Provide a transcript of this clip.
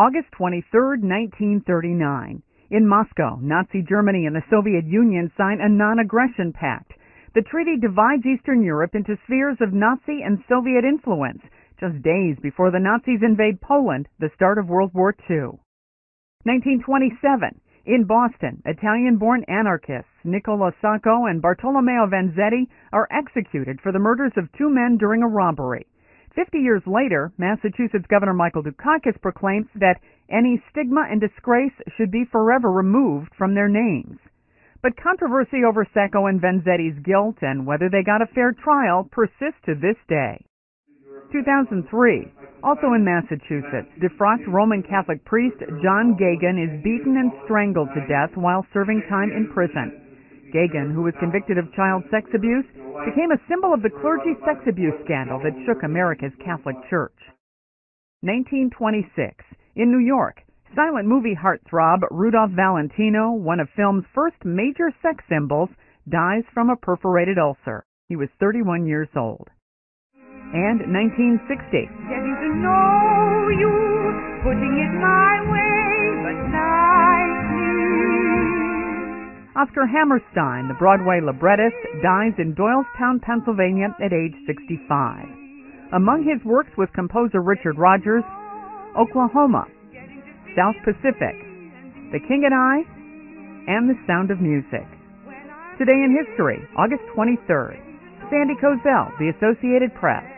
August 23, 1939. In Moscow, Nazi Germany and the Soviet Union sign a non-aggression pact. The treaty divides Eastern Europe into spheres of Nazi and Soviet influence, just days before the Nazis invade Poland, the start of World War II. 1927. In Boston, Italian-born anarchists Niccolo Sacco and Bartolomeo Vanzetti are executed for the murders of two men during a robbery. 50 years later, Massachusetts Governor Michael Dukakis proclaims that any stigma and disgrace should be forever removed from their names. But controversy over Sacco and Vanzetti's guilt and whether they got a fair trial persists to this day. 2003. Also in Massachusetts, defrocked Roman Catholic priest John Geoghegan is beaten and strangled to death while serving time in prison. Geoghegan, who was convicted of child sex abuse, became a symbol of the clergy sex abuse scandal that shook America's Catholic Church. 1926. In New York, silent movie heartthrob Rudolph Valentino, one of film's first major sex symbols, dies from a perforated ulcer. He was 31 years old. And 1960. Getting to know you, putting it my way, but nicely. Oscar Hammerstein, the Broadway librettist, dies in Doylestown, Pennsylvania at age 65. Among his works was composer Richard Rodgers, Oklahoma, South Pacific, The King and I, and The Sound of Music. Today in History, August 23rd. Sandy Kozel, The Associated Press.